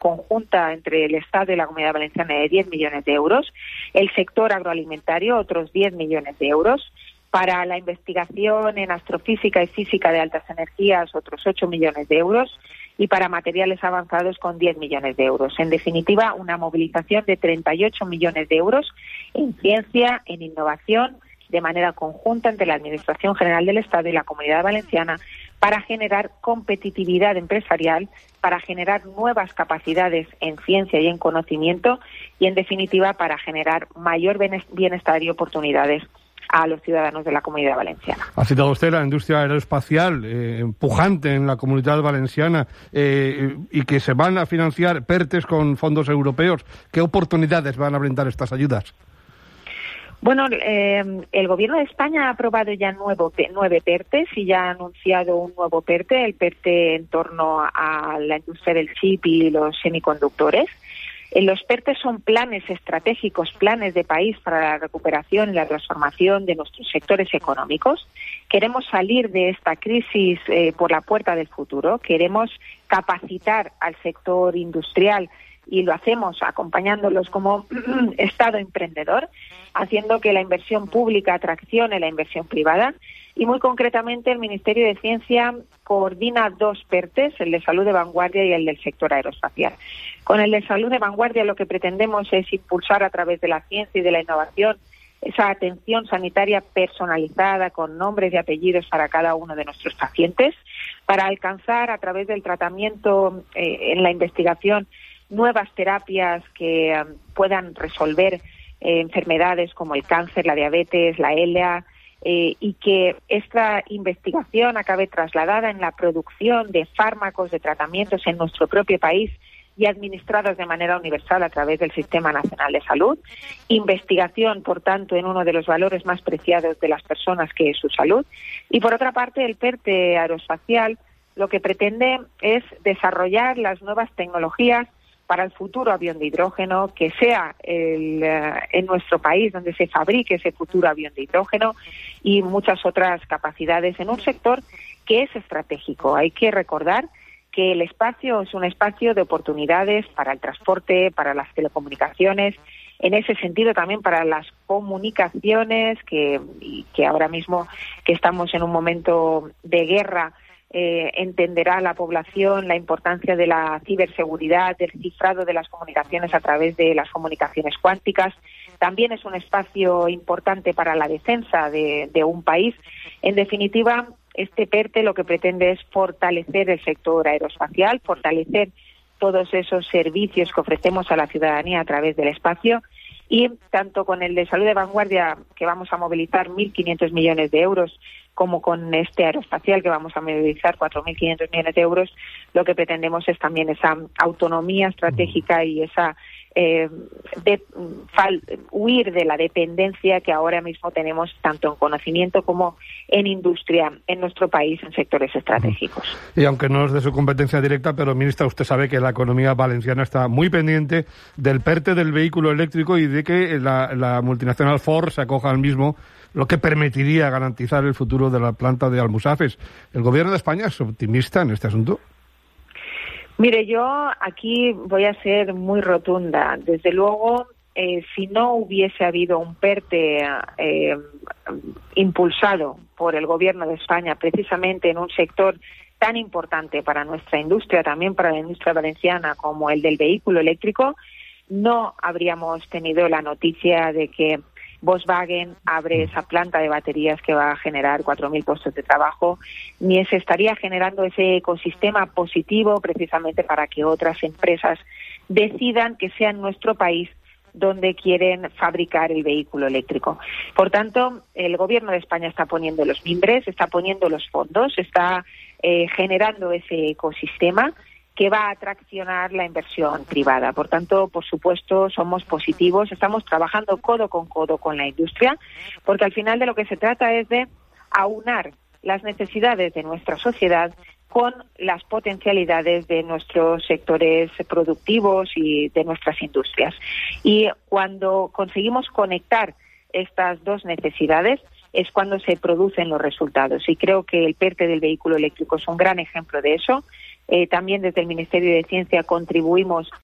conjunta entre el Estado y la Comunidad Valenciana de 10 millones de euros, el sector agroalimentario otros 10 millones de euros, para la investigación en astrofísica y física de altas energías otros 8 millones de euros y para materiales avanzados con 10 millones de euros. En definitiva, una movilización de 38 millones de euros en ciencia, en innovación, de manera conjunta entre la Administración General del Estado y la Comunidad Valenciana para generar competitividad empresarial, para generar nuevas capacidades en ciencia y en conocimiento y, en definitiva, para generar mayor bienestar y oportunidades a los ciudadanos de la Comunidad Valenciana. Ha citado usted la industria aeroespacial, empujante en la Comunidad Valenciana, y que se van a financiar PERTEs con fondos europeos. ¿Qué oportunidades van a brindar estas ayudas? Bueno, el Gobierno de España ha aprobado ya 9 PERTEs y ya ha anunciado un nuevo PERTE, el PERTE en torno a la industria del chip y los semiconductores. Los PERTEs son planes estratégicos, planes de país para la recuperación y la transformación de nuestros sectores económicos. Queremos salir de esta crisis por la puerta del futuro. Queremos capacitar al sector industrial y lo hacemos acompañándolos como Estado emprendedor, haciendo que la inversión pública traccione la inversión privada. Y muy concretamente el Ministerio de Ciencia coordina 2 PERTEs, el de salud de vanguardia y el del sector aeroespacial. Con el de salud de vanguardia lo que pretendemos es impulsar a través de la ciencia y de la innovación esa atención sanitaria personalizada con nombres y apellidos para cada uno de nuestros pacientes, para alcanzar a través del tratamiento en la investigación nuevas terapias que puedan resolver enfermedades como el cáncer, la diabetes, la ELA, y que esta investigación acabe trasladada en la producción de fármacos, de tratamientos en nuestro propio país y administrados de manera universal a través del Sistema Nacional de Salud. Investigación, por tanto, en uno de los valores más preciados de las personas, que es su salud. Y por otra parte, el PERTE aeroespacial lo que pretende es desarrollar las nuevas tecnologías para el futuro avión de hidrógeno, que sea en nuestro país donde se fabrique ese futuro avión de hidrógeno y muchas otras capacidades en un sector que es estratégico. Hay que recordar que el espacio es un espacio de oportunidades para el transporte, para las telecomunicaciones, en ese sentido también para las comunicaciones, que ahora mismo que estamos en un momento de guerra, entenderá la población la importancia de la ciberseguridad, del cifrado de las comunicaciones a través de las comunicaciones cuánticas. También es un espacio importante para la defensa de un país. En definitiva, este PERTE lo que pretende es fortalecer el sector aeroespacial, fortalecer todos esos servicios que ofrecemos a la ciudadanía a través del espacio, y tanto con el de salud de vanguardia, que vamos a movilizar 1.500 millones de euros, como con este aeroespacial, que vamos a movilizar 4.500 millones de euros, lo que pretendemos es también esa autonomía estratégica y esa huir de la dependencia que ahora mismo tenemos tanto en conocimiento como en industria en nuestro país en sectores estratégicos. Y aunque no es de su competencia directa, pero ministra, usted sabe que la economía valenciana está muy pendiente del PERTE del vehículo eléctrico y de que la multinacional Ford se acoja al mismo, lo que permitiría garantizar el futuro de la planta de Almusafes. ¿El Gobierno de España es optimista en este asunto? Mire, yo aquí voy a ser muy rotunda. Desde luego, si no hubiese habido un PERTE impulsado por el Gobierno de España, precisamente en un sector tan importante para nuestra industria, también para la industria valenciana, como el del vehículo eléctrico, no habríamos tenido la noticia de que Volkswagen abre esa planta de baterías que va a generar 4.000 puestos de trabajo, ni se estaría generando ese ecosistema positivo precisamente para que otras empresas decidan que sea en nuestro país donde quieren fabricar el vehículo eléctrico. Por tanto, el Gobierno de España está poniendo los mimbres, está poniendo los fondos, está generando ese ecosistema que va a atraccionar la inversión privada. Por tanto, por supuesto, somos positivos, estamos trabajando codo con la industria, porque al final de lo que se trata es de aunar las necesidades de nuestra sociedad con las potencialidades de nuestros sectores productivos y de nuestras industrias. Y cuando conseguimos conectar estas dos necesidades es cuando se producen los resultados. Y creo que el PERTE del vehículo eléctrico es un gran ejemplo de eso. También desde el Ministerio de Ciencia contribuimos